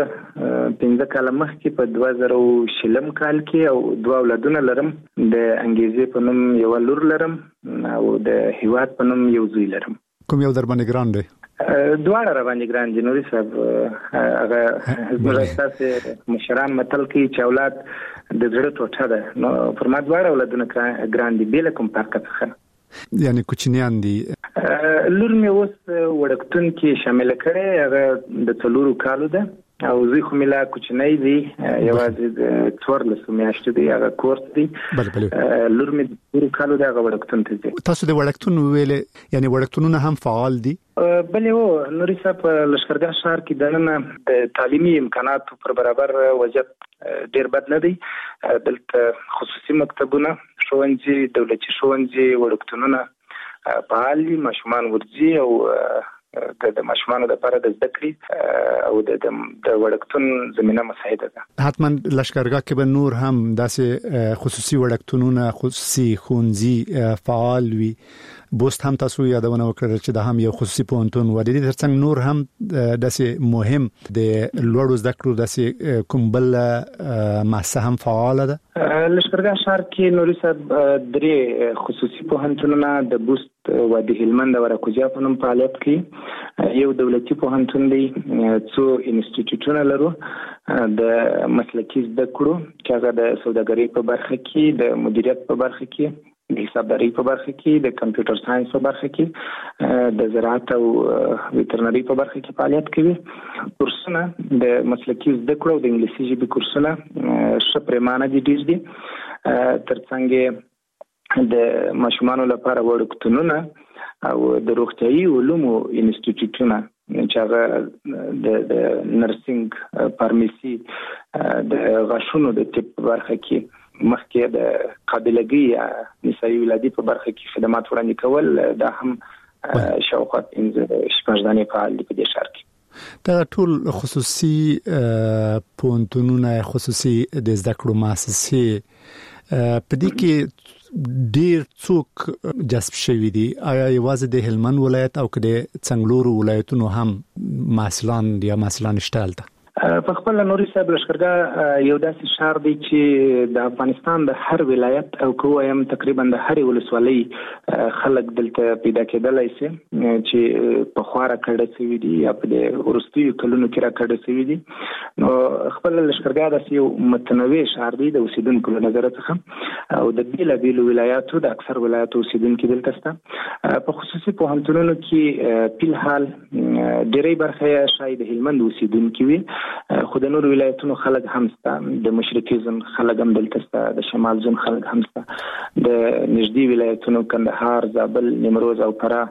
په 15 کال مخکې په 2000 کال کې او 2 اولادونه لرم. د انګیزې په نوم یو لور لرم او د هیواد په نوم یو زوی لرم. کوم یو در باندې ګران دی؟ دواړه را باندې ګران دي نورې صاحب. هغه زموږ مشران متل کوي چې اولاد د زړه ټوټه ده. نو پر ما دواړه اولادونه ګران دي بې له کوم فرقه څخه. یعنی کوچنیان دي؟ لور مې اوس وړکتون کې شامل کړی، هغه د 4 کالو ده او زوی خو مې لا کوچنی دی، یوازې د 14 میاشتې دی، هغه کورس دی. لور مې د 4 کالو ده، هغه وړکتون ته ځي. تاسو د وړکتون ویلې یعنی وړکتونونه هم فعال دي؟ بلې هو نورې صاحب په لښکرګاه ښار کې دننه د تعلیمي امکاناتو پر برابر وضعیت ډېر بد نه دی. دلته خصوصي مکتبونه، ښوونځي، دولتي ښوونځي، وړکتونونه فعال دي، ماشومان ورځي او د ماشومانو لپاره د زده کړې او د وړکتون زمينه مساعده ده. حتما لشکرګاه کې به نور هم داسې خصوصي وړکتونونه خصوصي ښوونځي فعال وي. بوست هم تاسو یادونه وکړه چې دا هم یو خصوصي پوهنتون و. د دې ترڅنګ نور هم داسې مهم د لوړو زده کړو داسې کوم بل مؤسسه هم فعال ده؟ لشکرګاه ښار کې نوري صاحب 3 خصوصي پوهنتونونه د بوست و د هلمند او راکوزیا په نوم فعالیت کوي. یو دولتي پوهنتون دی، 2 انسټیټیوټونه لرو د مسلکي زده کړو چې هغه د سوداګرۍ په برخه کې، د مدیریت په برخه کې، د حسابداري په برخه کې، د کمپیوټر ساينس په برخه کې، د زراعت او ویټرنري په برخه کې فعالیت کوي. کورسونه د مسلکي زده کړو د انګلیسي ژبې کورسونه شپریمانه دي ډیر دي. ترڅنګ د ماشومانو لپاره وړکتونونه او د روغتيایي علومو انسټیټیوټونه چې هغه د نرسنګ، فارمیسي، د غاښونو د طب په برخه کې مخکې د قابلګي نسایي ولادي په برخه کې خدمات وړاندې کول، دا هم شاوخوا 15 دانې فعال دي په دې ښار کې. دا ټول خصوصي پوهنتونونه، خصوصي د زده کړو مؤسسې په دې کې ډیر څوک جذب شوي دي. آیا یوازې د هلمند ولایت او کله څنګلورو ولایتونو هم مسلان یا مسلان شتل ده؟ په خپل نوري صاحب لشکرګاه یو داسې ښار دی چې د افغانستان د هر ولایت او کوم تقریبا د هر ولسوالۍ خلک دلته پیدا کېدلای شي چې په خواره کډه سوي دي یا په ورستیو کلونو کې را کډه سوي دي. نو خپل لشکرګاه د یو متنوع ښار دی د اوسیدونکو له نظر څخه او د بیلابیلو ولایاتو د اکثر ولایاتو اوسیدونکو دلته شته. په خصوصي پوهنتونونو کې په حال ډېری برخه شاید هلمند اوسیدونکو وي، خو د نور ولایتونو خلک هم شته، د مشرقي زون خلک هم دلته شته، د شمال زون خلک هم شته، د نږدې ولایتونو کندهار، زابل، نیمروز او فراه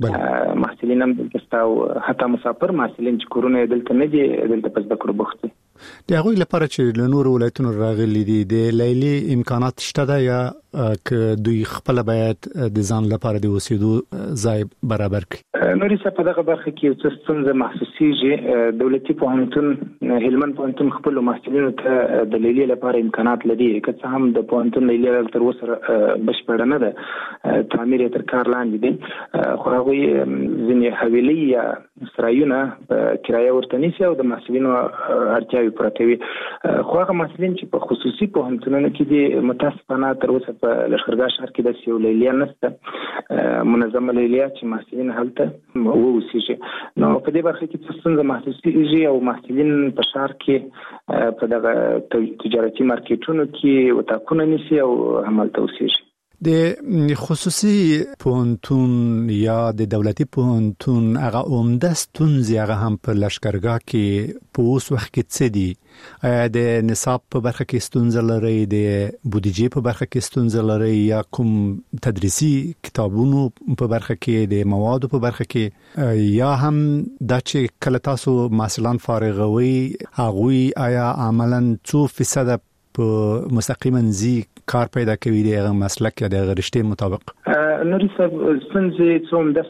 محصلین هم دلته شته او حتی مسافر محصلین چې کورونه دلته نه دي دلته په زده کړو بوخت دي. د هغوی لپاره چې له نورو ولایتونو راغلي دي د لیلي امکانات شته ده یا که دوی خپل باید د ځان لپاره د اوسېدو ځای برابر کړي؟ نوري څه په دغه برخه کې څه ستونزه محسوسیږي. دولتي پوهنتون هلمند پوهنتون خپل محصلینو ته د لیلي لپاره امکانات لري، که څه هم د پوهنتون لیلي تر اوسه بشپړه نه ده، تعمیر تر کار لاندې دی، خو هغوی ځینې حویلي یا سرایونه کرایه ورته نیسي او د محصلینو اړتیاوې پوره کوي. خو هغه محصلین چې په خصوصي پوهنتونونو کې دي متاسفانه تر اوسه په لشکرګاه ښار کې داسې یو لیلیه نشته، منظمه لیلیه چې محصلین هلته واوسیږي. نو په دې برخه کې څه ستونزه محسوسیږي او محصلین په ښار کې په دغه تجارتي مارکیټونو کې وتاکونه نیسي او همالته اوسیږي. د خصوصي پوهنتون یا د دولتي پوهنتون هغه عمده ستونزې هغه هم په لشکرګاه کې په اوس وخت کې څه دي؟ آیا د نصاب په برخه کې ستونزه لري، د بودیجې په برخه کې ستونزه لري، یا کوم تدریسي کتابونو په برخه کې، د موادو په برخه کې، یا هم دا چې کله تاسو محصلان فارغوي هغوی آیا عملاً 2% په مستقیما زی کار پیدا کوي د هغه مسلک یا د هغه رشتې مطابق؟ نوري صاحب ستونزې څوم د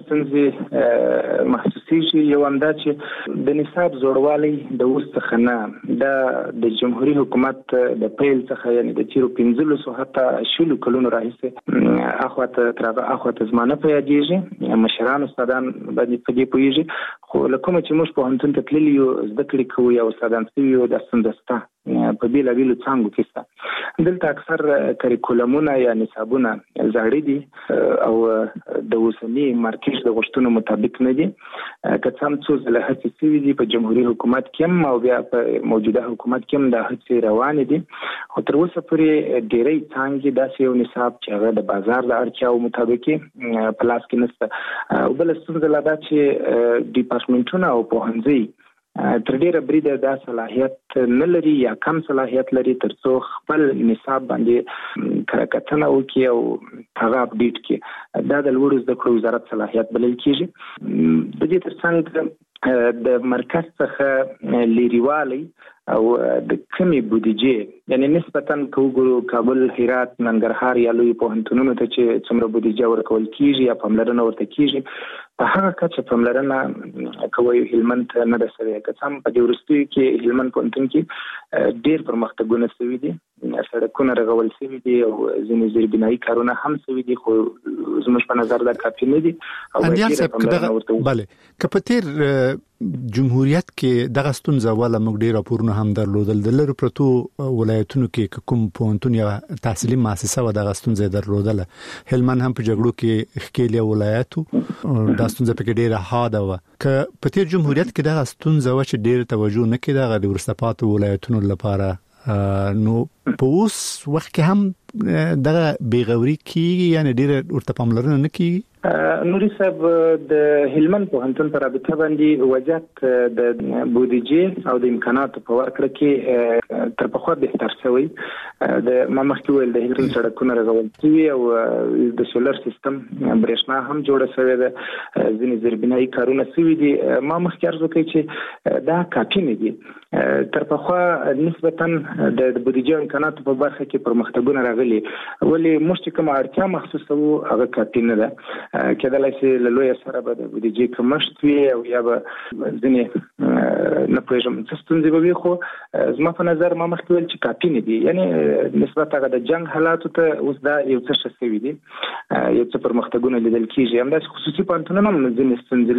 ستونزې محسوسیږي. یو هم دا چې د نصاب زوړوالی د اوس څخه نه، دا د جمهوریت حکومت د پیل څخه یعنی د تیرو 15 حتی 20 کلونو راهیسې اخواته زمانه په یادېږي، مشران استادان باندې په دې پوهیږي. خو لکه چې موږ پوهنتون ته تللي یو زده کړې کوو یا استادان سوي یو د ستونزه شته په بیلابیلو څانګو کې شته. دلته اکثر کریکولمونه یا نصابونه زاړه دي او د اوسني مارکیټ د غوښتنو مطابق نه دي. که څه هم څو ځله هڅې شوي دي په جمهوریت حکومت کې هم او بیا په موجوده حکومت کې هم دا هڅې روانې دي، خو تر اوسه پورې ډېری څانګې داسې یو نصاب چې هغه د بازار د اړتیاو مطابق په لاس کې نشته. او بله ستونزه لا دا چې ډیپارټمنټونه او پوهنځي تر ډیره بریده دا صلاحیت نه لري یا کم صلاحیت لري تر څو خپل نصاب باندې کارکتنه وکړي او هغه اپډیټ کړي. دا د لوړو زده کړو وزارت صلاحیت بلل کیږي. د دې ترڅنګ د مرکز څخه لیریوالي او د کمی بودیجه یعنی نسبتاً کوګرو کابل هرات ننګرهار یا لوی پوهنتونونو ته چې څومره بودیجه ورکول کیږي یا پاملرنه ورته کیږي په هغه کچه پاملرنه کوي هلمند نه د سوي کسان په دې ورستي کې هلمند پوهنتون کې ډېر پرمختګونه شوي دي سړکونه رغول شوي دي او ځینې زیربنایي کارونه هم شوي دي خو زموږ په نظر دا کافي نه دي او بله کپتیر جمهوریت کې دغه ستونزه ولا موږ ډیر راپورونه هم درلودل د لرو پرتو ولایتونو کې کوم پونتون یا تحصیلي مؤسسه و دغه ستونزه درلودل هلمند هم په جګړو کې خکېلی ولایتو د ستونزه په کې ډیره حاده و ک په تیر جمهوریت کې دغه ستونزه و چې ډیر توجه نه کړي د ورستپات ولایتونو لپاره نو په اوس وخت کې هم دغه بیغوري کیږي یعنی ډیر ورته پاملرنه نه کیږي نوري صاحب د هلمند پوهنتون پر رابطه باندې وجات د بودیجه او د امکاناتو په ورکړه کې تر پخوا بهتر شوی د مخکې ویل د هلمند سړکونه رغول شوي او د سولر سیستم برېښنا هم جوړه شوې ده ځینې زیربنایي کارونه شوي دي ما مخکې عرض وکړ چې دا کافي نه دي تر پخوا نسبتاً د بودیجه امکاناتو په برخه کې پرمختګونه راغلي ولې موږ کوم اړتیا محسوسه وو هغه کافي نه ده کېدلای شي له لوی سره به د بودیجې کمښت وي او یا به ځینې نه پوهېږم څه ستونزې به وي خو زما په نظر ما مخکې ویل چې کافي نه دي یعنې نسبت هغه د جنګ حالاتو ته اوس دا یو څه ښه شوي دي یو څه پرمختګونه لیدل کېږي همداسې خصوصي پوهنتونونه هم ځینې ستونزې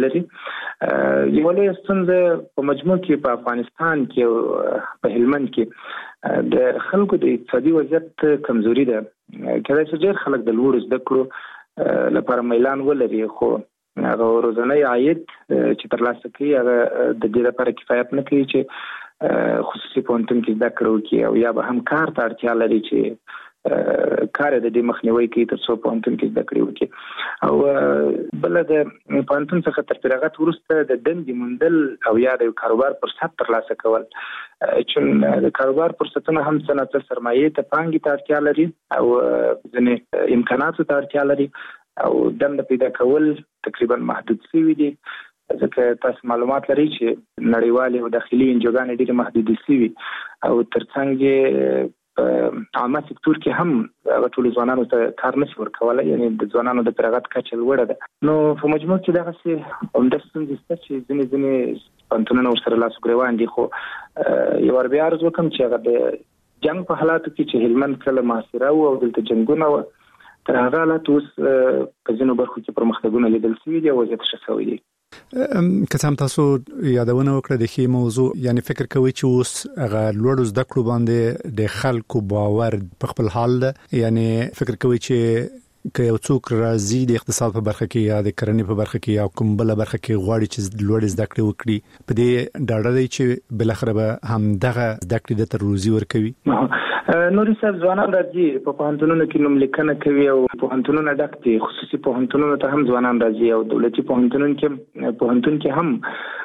لري یوه لویه ستونزه په مجموع کې په افغانستان کې او په هلمند کې د خلکو د اقتصادي وضعیت کمزوري ده کېدای شي ډېر خلک د لوړو زده کړو لپاره میلان ولري خو هغه روزانه عاید چې ترلاسه کوي هغه د دې لپاره کفایت نه کوي چې خصوصي پوهنتون کې زده کړه وکړي او یا به هم کار ته اړتیا لري چې کار د دې مخنیوي کوي تر څو پوهنتون کې زده کړه وکړي او بل د پوهنتون څخه تر فراغت وروسته د دندې موندل او یا د کاروبار فرصت ترلاسه کول چې د کاروبار فرصتونه هم صنعت سرمایه ته پانګې ته اړتیا لري او ځینې امکاناتو ته اړتیا لري او دنده پیدا کول تقریبا محدود شوي دي ځکه تاسو معلومات لرئ چې نړیوالې او داخلي انجوګانې ډېرې محدودې شوي او ترڅنګ په عامه سکتور کې هم ټول ځوانانو ته کار نشي ورکولای یعنی د ځوانانو د فراغت کچه لوړه ده نو په مجموع کې دغه څه همدا ستونزې شته چې ځینې پوهنتونونه ورسره لاس ګریوان دي خو یو ور بیا عرض وکړم چې هغه د جنګ په حالاتو کې چې هلمند کله محاصره او دلته جنګونه و تر هغه حالات اوس په ځینو برخو کې پرمختګونه لیدل شوي دي او وضعیت ښه شوی دی که څه هم تاسو یادونه وکړه د ښې موضوع یعنی فکر کوي چې اوس هغه لوړو زده کړو باندې د خلکو باور په خپل حال ده یعنی فکر کوي چې که یو څوک راځي د اقتصاد په برخه کې یا د کرنې په برخه کې یا کوم بل برخه کې غواړي چې لوړ زده کړې وکړي په دې ډاډه دی چې بل اخر به هم دغه زده کړې د تروزی ورکوي نوري صاحب ځوانان راځي په پوهنتونونو کې نوم لیکنه کوي او پوهنتونونه ډک دي خصوصي پوهنتونونو ته هم ځوانان راځي او دولتي پوهنتون کې هم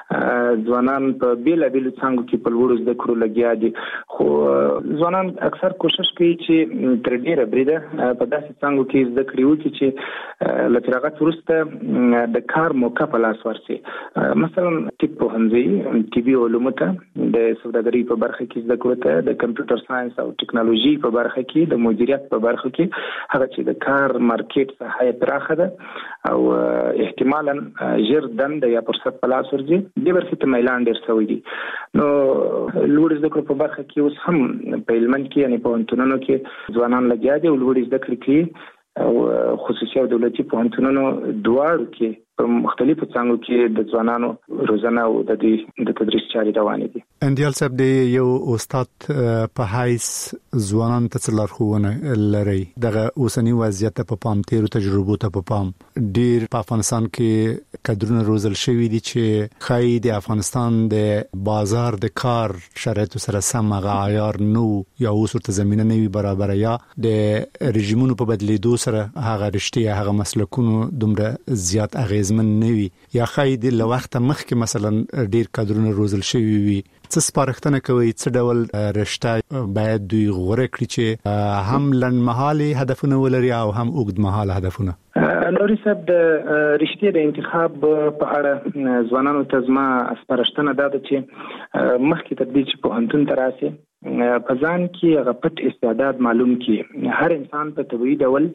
ځوانان په بیلابیلو څانګو کې په لوړو زده کړو لګیا دي خو ځوانان اکثر کوشش کوي چې تر ډیره بریده په داسې څانګو کې زده کړې وکړي چې له فراغت وروسته د کار موقع په لاس ورشي مثلا طب پوهنځي طبي علومو ته د سوداګرۍ په برخه کې زده کړو ته د کمپیوټر ساينس او ټکنالوژي په برخه کې د مدیریت په برخه کې هغه چې د کار مارکیټ ساحه پراخه ده او احتمالاً ژر دند یا فرصت په لاس ورځي د برخې ته میلان ډېر شوی دی نو لوړ زده کړو په برخه کې اوس هم په هلمند کې یعنی پوهنتونونو کې ځوانان لګیا دي او لوړ زده کړې کوي او خصوصي او دولتي پوهنتونونو دواړو کې په مختلفو څانګو کې د ځوانانو روزنه او د تدریس چارې روانې دي اندیال صاحب د یو استاد په حیث ځوانان ته څه لارښوونه لري دغه اوسنی وضعیت په پام تیرو تجربو ته په پام ډیر په افغانستان کې کډرونه روزل شوی دي چې خای د افغانستان د بازار د کار شرایطو سره سم غعیار نو یا اوسورته زمينه نه وي برابر یا د رژیمونو په بدلیدو سره هغه رښتیا هغه مسلکونو دومره زیات اغیز من نوي یا خاید له وخت مخکې مثلا ډیر کډرونه روزل شوی وي څه سپارښتنه کوي څه ډول رشته باید دوی غوړه کړی چې هم لنډمهالي هدفونه ولري او هم اوږدمهاله هدفونه نوري صاحب د رښتیا د انتخاب په اړه ځوانانو ته زما سپارښتنه ده چې مخکې تر دې چې پوهنتون ته راسي په ځان کې هغه پټ استعداد معلوم کړي. هر انسان په طبیعي ډول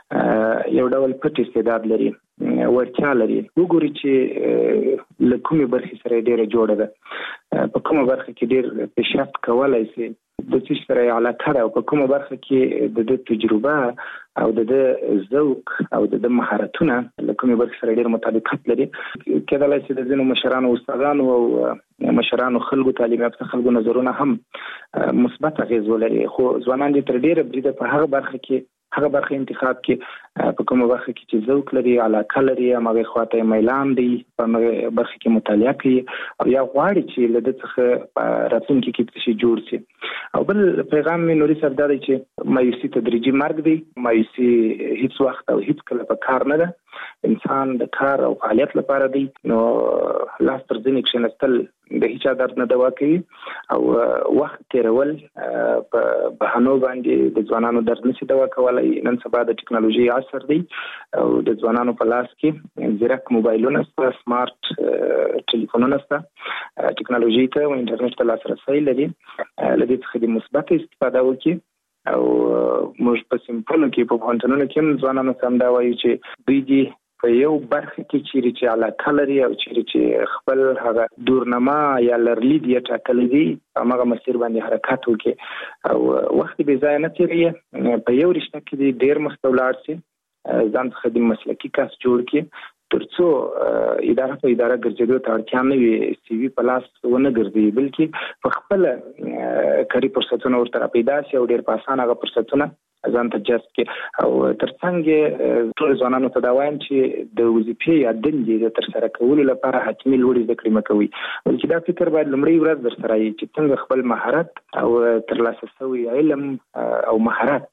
یو ډول پټ استعداد لري، ورتیا لري. وګوري چې له کومې برخې سره ډېره جوړه ده، په کومه برخه کې ډېر پیشرفت کولی شي، د څه سره علاقه ده، او په کومه برخه کې د تجربه او د ذوق او د مهارتونه له کومې برخې سره ډېر مطابقت لري. کېدلی شي د ځینو مشرانو استادانو او مشرانو خلکو تعلیم یافته خلکو نظرونه هم مثبت اغېز ولري، خو ځوانان دې تر ډېره بریده په هغه برخه انتخاب کې په کومه برخه کې چې ذوق لري، علاقه لري، هغه خواته میلان دی، په هغه برخه کې مطالعه کوي او یا غواړي چې له دې څخه راتلونکي کې څه جوړ شي. او بل پیغام مې نوري صاحب دا دی چې مایوسي تدریجي مرګ دی. مایوسي هیڅ وخت او هیڅ کله په کار نه ده. انسان د کار او فعالیت لپاره دی، نو لاس تر ځینې کښېنستل د هیچا درد نه دوا کوي او وخت تیرول په بهانو باندې د ځوانانو درد نشي دوا کولی. نن سبا د ټکنالوژي عصر دی او د ځوانانو په لاس کې زیرک موبایلونه شته، سمارټ ټلیفونونه شته، ټکنالوژي ته او انټرنیټ ته لاسرسی لري. له دې څخه د مثبت استفاده وکړي او موږ په سیمپلو کې په پوهنتونونو کې هم ځوانانو ته هم دا وایو چې دوی دې په یو برخه کې چیرې چې علاقه لري او چیرې چې خپل هغه دورنما یا لرلید یا ټاکلی دي هغه مسیر باندې حرکت وکړي او وخت بې ځایه نه تېروي. په یو رشته کې دې ډېر مخته ولاړ شي، ځان څخه د مسلکي کس جوړ کړي ترڅو اداره په اداره ګرځېدو ته اړتیا نه وي، سی وي په لاس ونه ګرځي، بلکې په خپله کاري فرصتونه ورته پیدا شي او ډېر په اسانه هغه فرصتونه ځان ته جذب کړي. او ترڅنګ ټول ځوانانو ته دا وایم چې د وظیفې یا دندې د ترسره کولو لپاره حتمي لوړې زده کړې مه کوئ، بلکې دا فکر باید لومړۍ ورځ درسره وي چې څنګه خپل مهارت او ترلاسه شوی علم او مهارت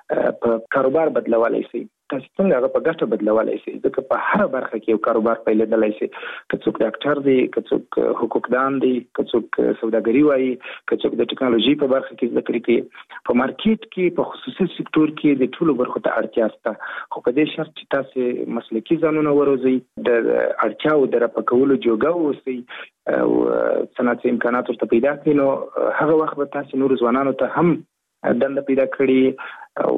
په کاروبار بدلولی شي. تاسو څنګه هغه په ګټه بدلولی شي، ځکه په هر برخه کې یو کاروبار پیلېدلی شي. که څوک ډاکټر دی، که څوک حقوقدان دی، که څوک سوداګري وایي، که څوک د ټکنالوژي په برخه کې زده کړې کوي. په مارکیټ کې په خصوصي سکتور کې د ټولو برخو ته اړتیا شته، خو په دې شرط چې تاسو مسلکي ځانونه وروزئ، د اړتیاو د رفع کولو جوګه واوسئ او صنعتي امکانات ورته پیدا کړئ، نو هغه وخت به تاسو نورو ځوانانو ته هم دنده پیدا کړي او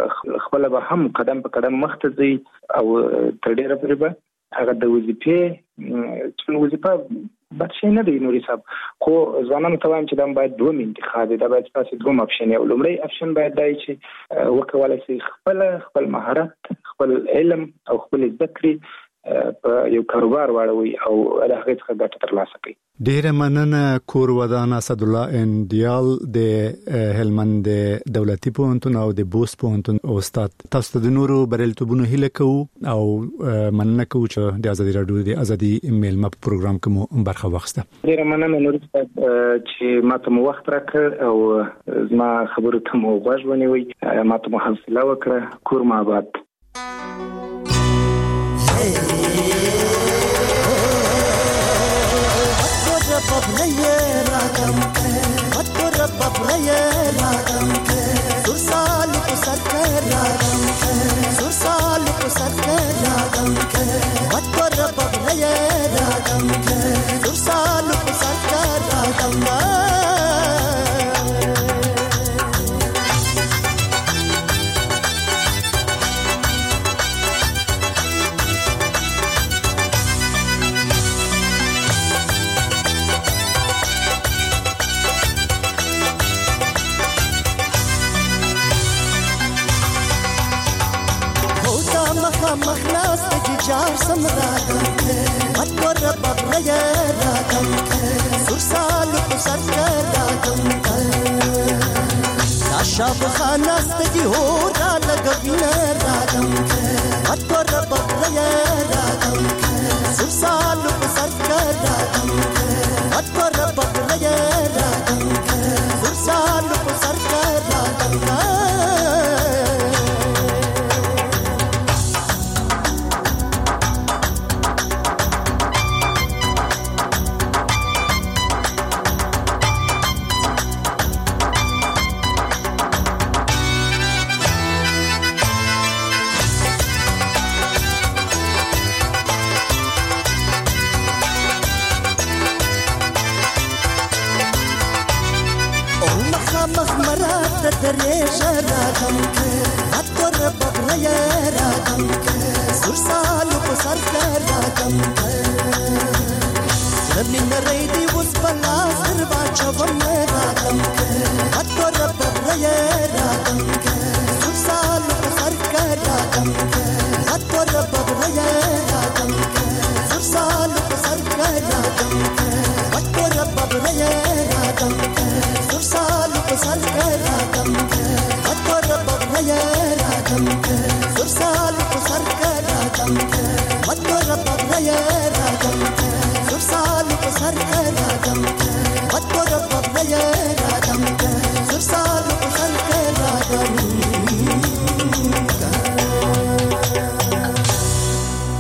خپل به هم قدم په قدم مخته ځي او تر ډیره پورې به هغه د وظیفې چې وظیفه بد شي نه دی نوري صاحب، خو ځوانانو ته وایم چې دا باید دوم انتخاب دی، دا باید تاسو دوم اپشن یو لومړی اپشن باید دی چې وکولای شي خپل مهارت، خپل علم او خپل زده کړې په یو کاروبار واړوي او د هغې څخه ګټه ترلاسه کړي. ډیره مننه. کور ودان اسد الله اندیال د هلمند دولتي پوهنتون او د بوست پوهنتون استاد. تاسو ته د نورو بریالیتوبونو هیله کوو او مننه کوو چې د ازادي راډیو د ازادي ایمیل مپ پروګرام کې مو برخه واخیسته. ډیره مننه نور چې ماته مو وخت راکړ او زما خبرو ته مو غوږ ونیوئ، ماته مو حوصله وکړه. کور مو آباد. شاب خانست دی هو را لگوینه رادم که اتور بغلیه رادم که سر سالو بسر کردم که اتور بغلیه رادم که سر سالو بسر کردم که درې شرادم اتور بغریا رادم سرسالو په سر رادم زمين ريدي وسبلا سربا چوم رادم اتور بغریا رادم سرسالو په سر رادم اتور بغریا رادم سرسالو په سر رادم اتور بغریا رادم سرسالو په سر رادم اتور بغریا رادم سرسالو په سر رادم اتور بغریا رادم سرسالو په سر رادم اتور بغریا رادم سرسالو